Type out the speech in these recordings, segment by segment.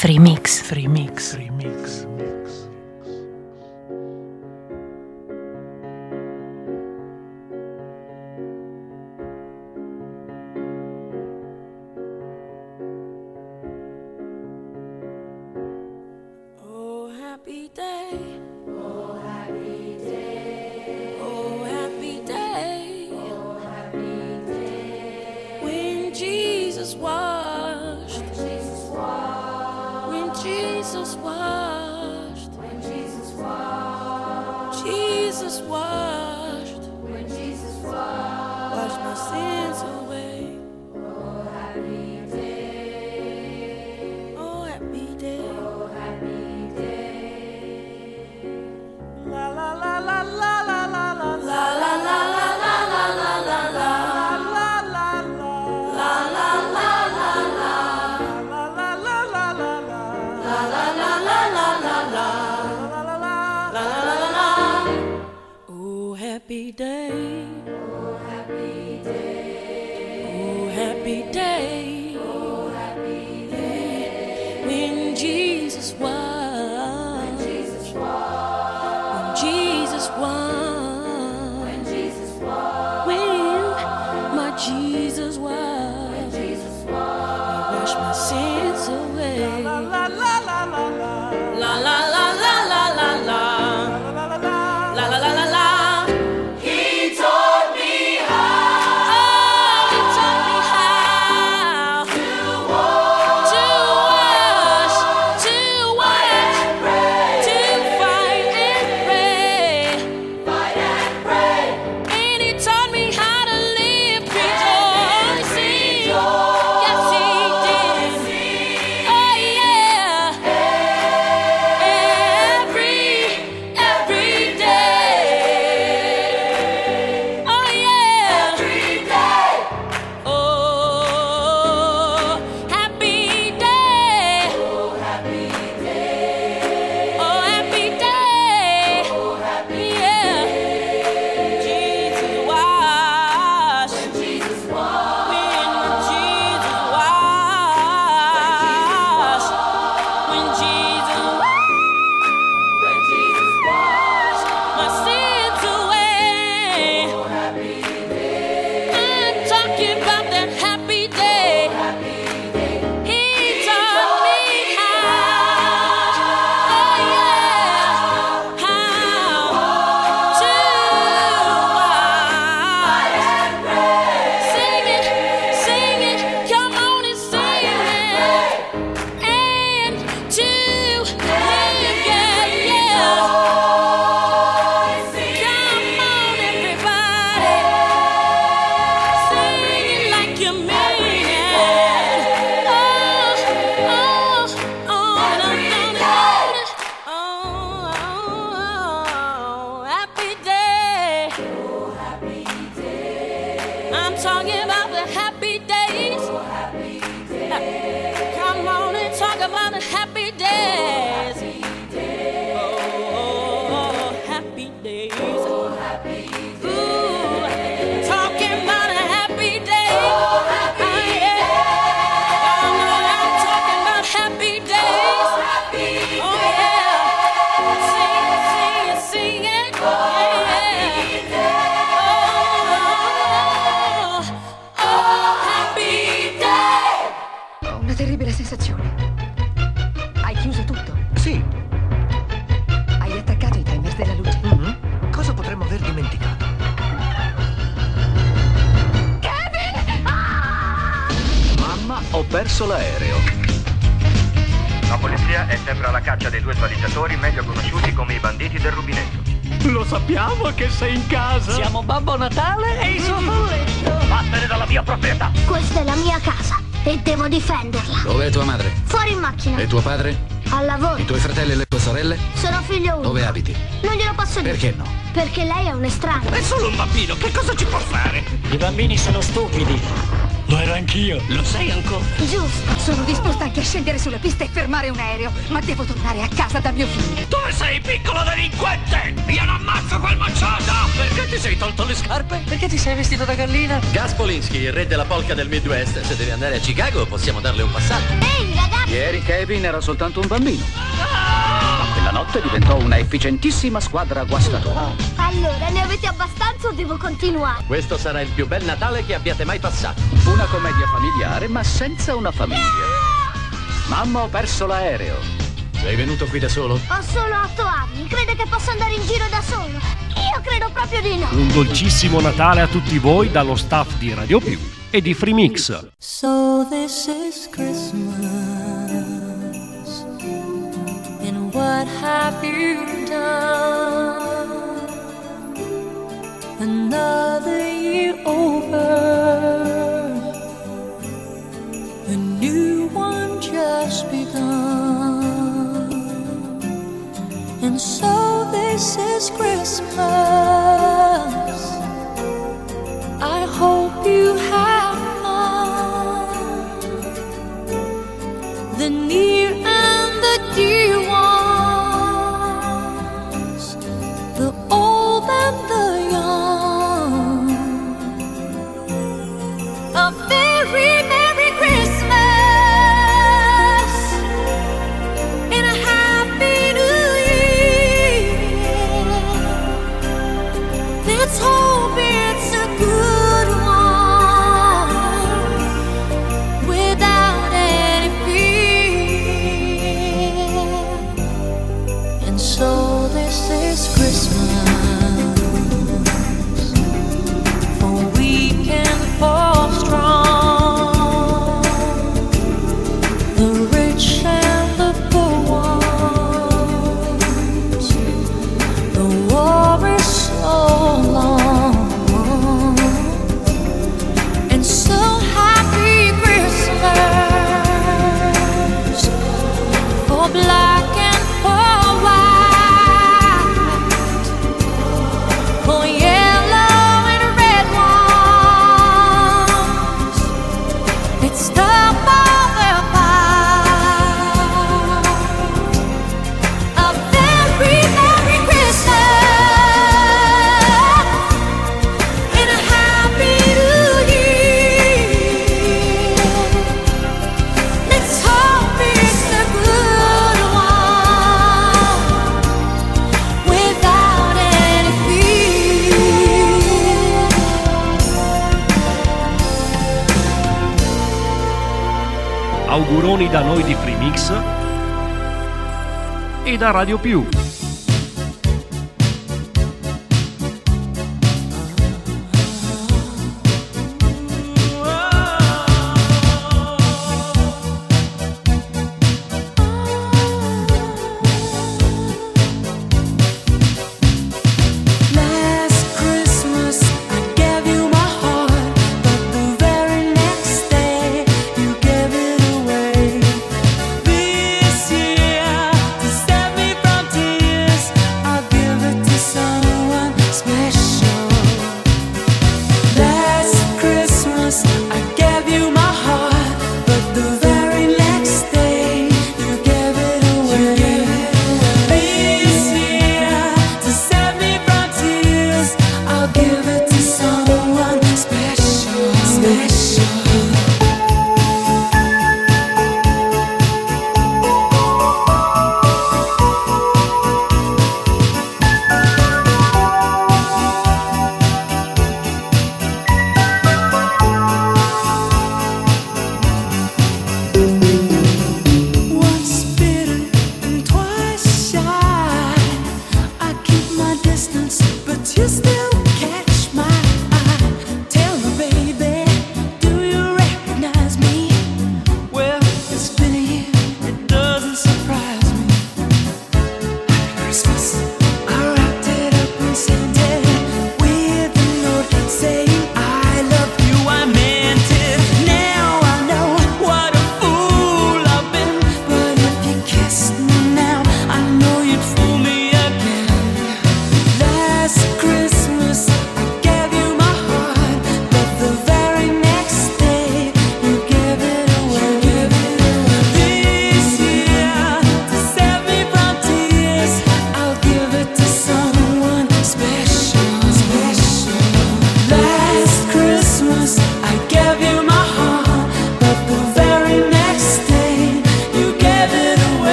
Free Mix. Free Mix. Free Mix. L'aereo. La polizia è sempre alla caccia dei due svaligiatori meglio conosciuti come i banditi del rubinetto. Lo sappiamo che sei in casa. Siamo Babbo Natale e il suo folletto. Vattene dalla mia proprietà. Questa è la mia casa e devo difenderla. Dov'è tua madre? Fuori in macchina. E tuo padre? Al lavoro. I tuoi fratelli e le tue sorelle? Sono figlio unico. Dove abiti? Non glielo posso dire. Perché no? Perché lei è un estraneo. È solo un bambino, che cosa ci può fare? I bambini sono stupidi. Lo ero anch'io, lo sei ancora. Giusto. Sono disposta anche a scendere sulla pista e fermare un aereo, ma devo tornare a casa da mio figlio. Dove sei, piccolo delinquente? Io non ammazzo quel manciato! Perché ti sei tolto le scarpe? Perché ti sei vestito da gallina? Gas Polinski, il re della polka del Midwest. Se devi andare a Chicago, possiamo darle un passaggio. Ehi, ragazzi! Ieri Kevin era soltanto un bambino. Ma quella notte diventò una efficientissima squadra guastatori. Allora, ne avete abbastanza o devo continuare? Questo sarà il più bel Natale che abbiate mai passato. Una commedia familiare, ma senza una famiglia. Mamma, ho perso l'aereo. Sei venuto qui da solo? Ho solo 8 anni, crede che posso andare in giro da solo? Io credo proprio di no. Un dolcissimo Natale a tutti voi dallo staff di Radio Più e di Free Mix. So this is Christmas, and what have you done? Another year over, a new one just begun, and so this is Christmas. I hope you have fun, the near and the dear ones, the old and the young. A very Merry Christmas and a Happy New Year. Let's hope it's a good one without any fear. And so this is Christmas, for weak and for strong, the rich and the poor ones. The war is so long, and so happy Christmas for black and for white, for yellow and red ones. It's the mother fight. A very Merry Christmas and a Happy New Year. Let's hope it's a good one without any fear. Auguroni da noi di Free Mix e da Radio Più. Last Christmas I gave you my heart, but the very next day you gave it away. This year, to save me from tears,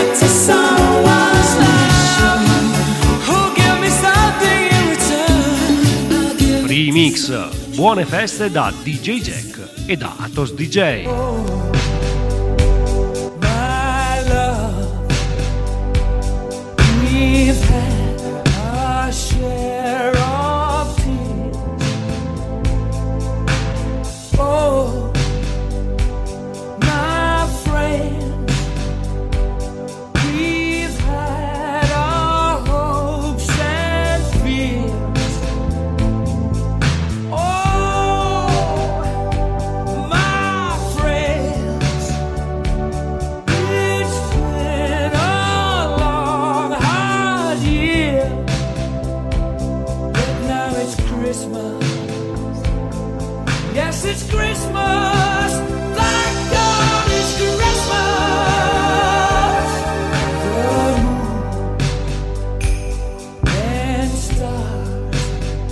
to someone's love who'll give me something in return. Free Mix, buone feste da DJ Jack e da Atos DJ. My love, we've had our share of tears. Oh, my friend, we've had our hopes and fears. Oh, my friends, it's been a long, hard year, but now it's Christmas. Yes, it's Christmas. Thank God it's Christmas. The moon and stars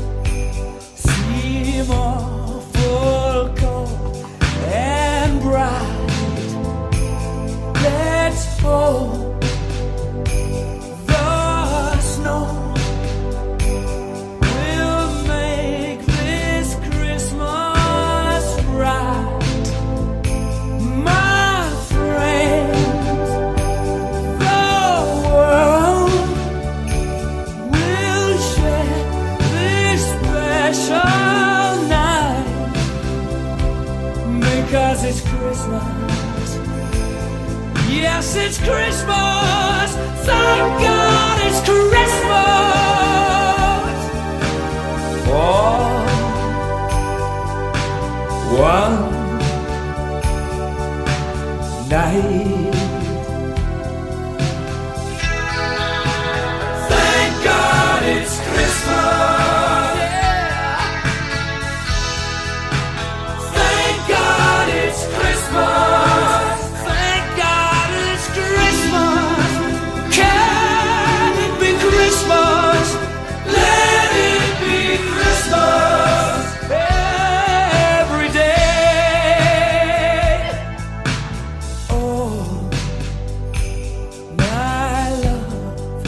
seem awful cold and bright. Let's hope the snow will make this Christmas right. My friends, the world will share this special night because it's Christmas. Yes, it's Christmas. Thank God it's Christmas. For one night. Thank God it's Christmas. Yeah. Thank God it's Christmas. Thank God it's Christmas. Can it be Christmas? Let it be Christmas every day. Oh, my love,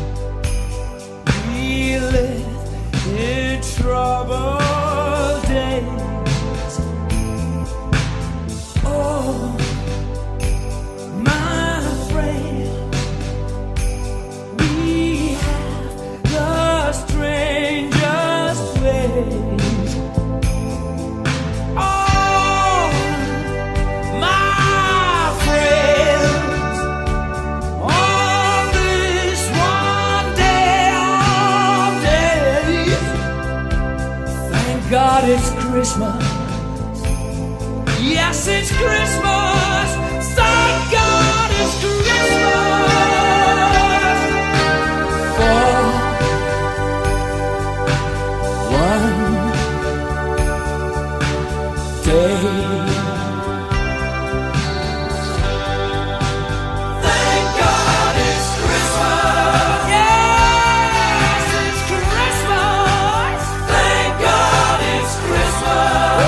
we live in troubled days. Oh, my friend, we have the strangest ways. Oh, my friends, on this one day of days, thank God it's Christmas. Yes, it's Christmas. Thank God it's Christmas. For one day. Thank God it's Christmas. Yes, it's Christmas. Thank God it's Christmas.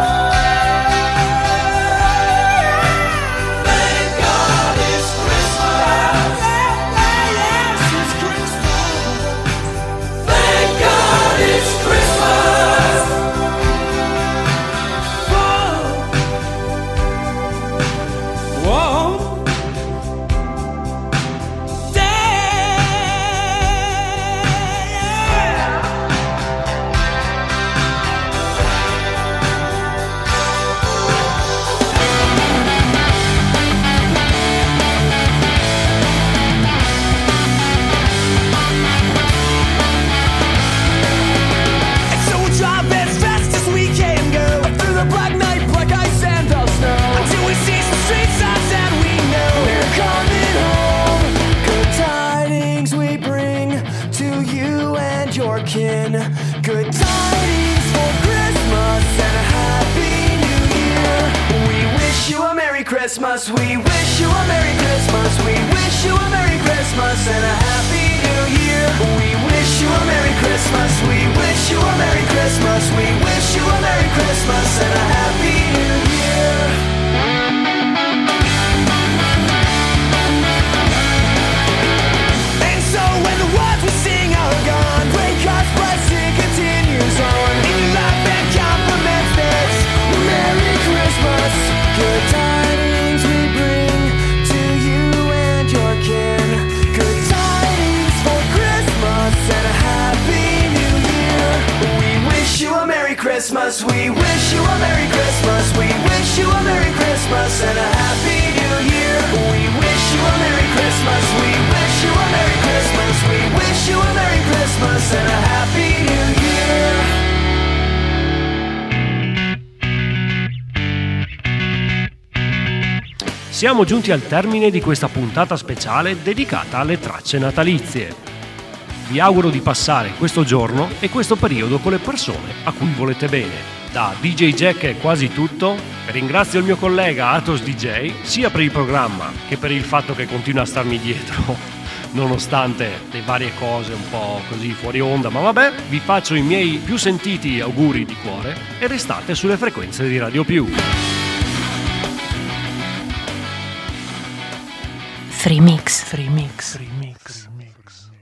Thank God it's Christmas. Yes, it's Christmas. Thank God it's Christmas. Whoa. And so we'll drive as fast as we can go through the black night, black ice and the snow, until we see some street signs that we know we're coming home. Good tidings we bring to you and your kin. Good tidings for Christmas and a happy new year. We wish you a Merry Christmas. We wish you a Merry Christmas. We wish you a Merry Christmas and a happy new year. We wish you a Merry Christmas. We wish you a Merry Christmas. We wish you a Merry Christmas and a happy new year. Christmas. We wish you a Merry Christmas. We wish you a Merry Christmas and a Happy New Year. We wish you a Merry Christmas. We wish you a Merry Christmas. We wish you a Merry Christmas and a Happy New Year. Siamo giunti al termine di questa puntata speciale dedicata alle tracce natalizie. Vi auguro di passare questo giorno e questo periodo con le persone a cui volete bene. Da DJ Jack è quasi tutto. Ringrazio il mio collega Atos DJ sia per il programma che per il fatto che continua a starmi dietro nonostante le varie cose un po' così fuori onda, ma vabbè, vi faccio i miei più sentiti auguri di cuore e restate sulle frequenze di Radio Più. Free Mix. Free Mix. Free Mix. Free Mix.